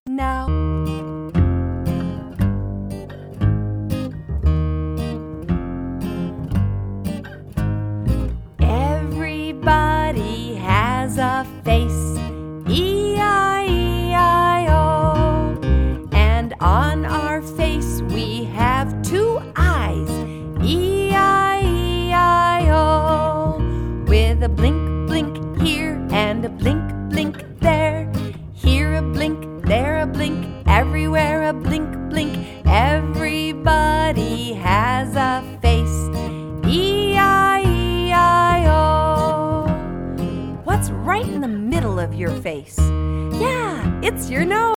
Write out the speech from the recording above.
now. Everybody has a face, E-I-E-I-O. And on our face we have two eyes, E-I-E-I-O. With a blink, blink here and a blink, blink there. Here a blink, there a blink, everywhere a blink, blink. Everybody has a face, E-I-E-I-O. What's right in the middle of your face? Yeah, it's your nose.